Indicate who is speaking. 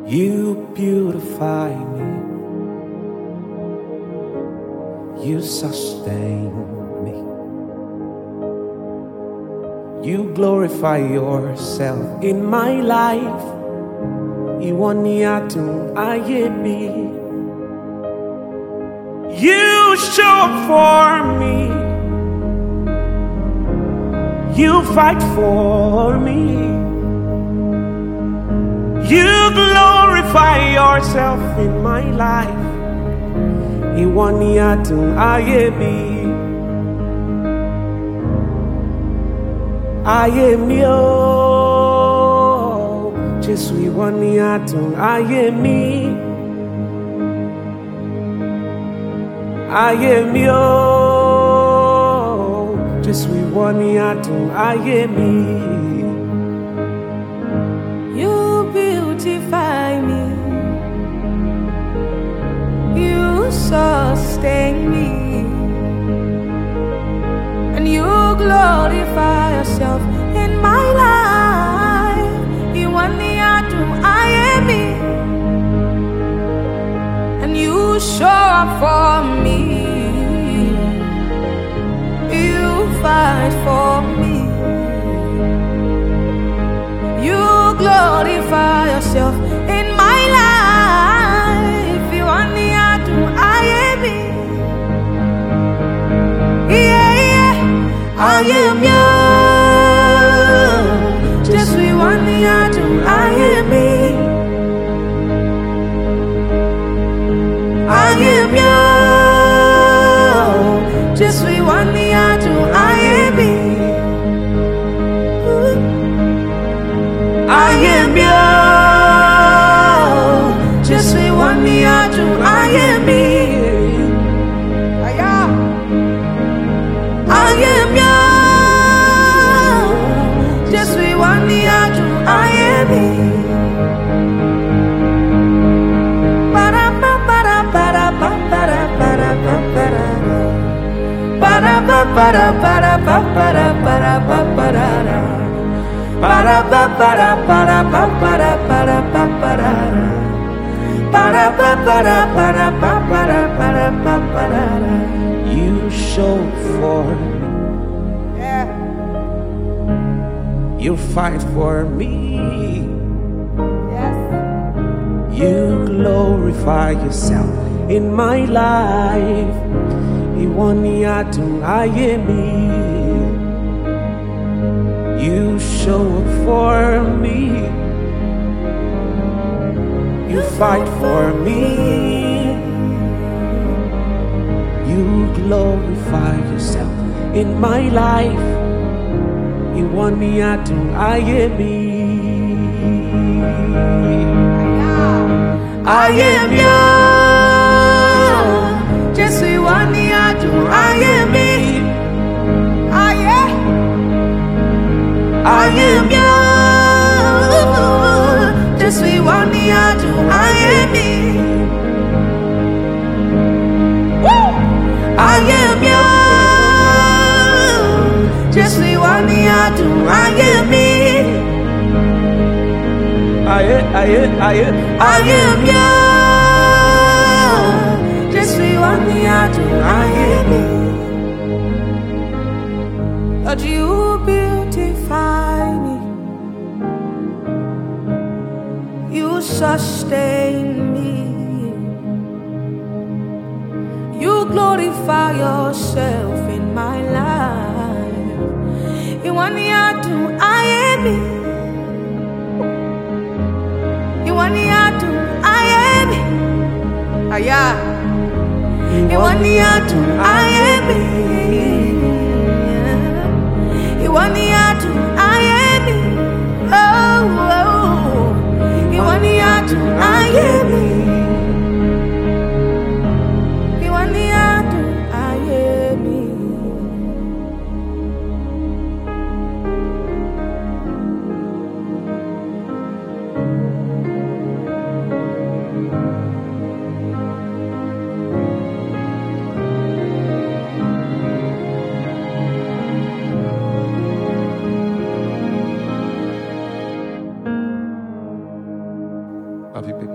Speaker 1: You beautify me, you sustain me, you glorify yourself in my life. Ìwọ ni adùn ayé mi. You show up for me, you fight for me, you glorify yourself in my life. Ìwọ ni adùn ayé mi. Ayé mi o, Jésù ìwọ ni adùn ayé mi. Ayé mi o, Jésù ìwọ ni adùn ayé mi.
Speaker 2: You beautify me, you sustain me, and you glorify yourself in my life. Ìwọ ni adùn ayé mi, and you show up for me, you fight for me, you glorify yourself in my life. You want the adùn ayé mi. Yeah, yeah. Ayé mi o, Jésù ìwọ ni adùn ayé mi. Ayé mi o, Jésù ìwọ ni adùn ayé mi. Ayé mi o, Jésù ìwọ ni adùn ayé mi. Ayé mi o, Jésù ìwọ ni adùn ayé mi. Para pa para para pa para para pa para para pa para para pa para para pa para para pa para para pa para para pa para para pa para para pa para para pa para.
Speaker 1: You show for me, you fight for me, you glorify yourself in my life. Ìwọ ni adùn ayé mi. You show up for me, you fight for me, you glorify yourself in my life. Ìwọ ni adùn ayé mi.
Speaker 2: Ayé mi o, Jésù ìwọ ni adùn ayé mi. Ayé mi o, Jésù ìwọ ni adùn ayé mi. Ayé mi o, Jésù ìwọ ni adùn ayé mi.
Speaker 1: Ayé
Speaker 2: mi o, Jésù ìwọ ni adùn ayé mi. Lord, you beautify me, you sustain me, you glorify yourself in my life. Ìwọ ni adùn ayé mi. Ìwọ ni adùn ayé mi. Ìwọ ni adùn ayé mi. Ìwọ ni adùn ayé mi. Ìwọ ni adùn ayé mi. Ìwọ ni adùn ayé mi.
Speaker 3: Have you been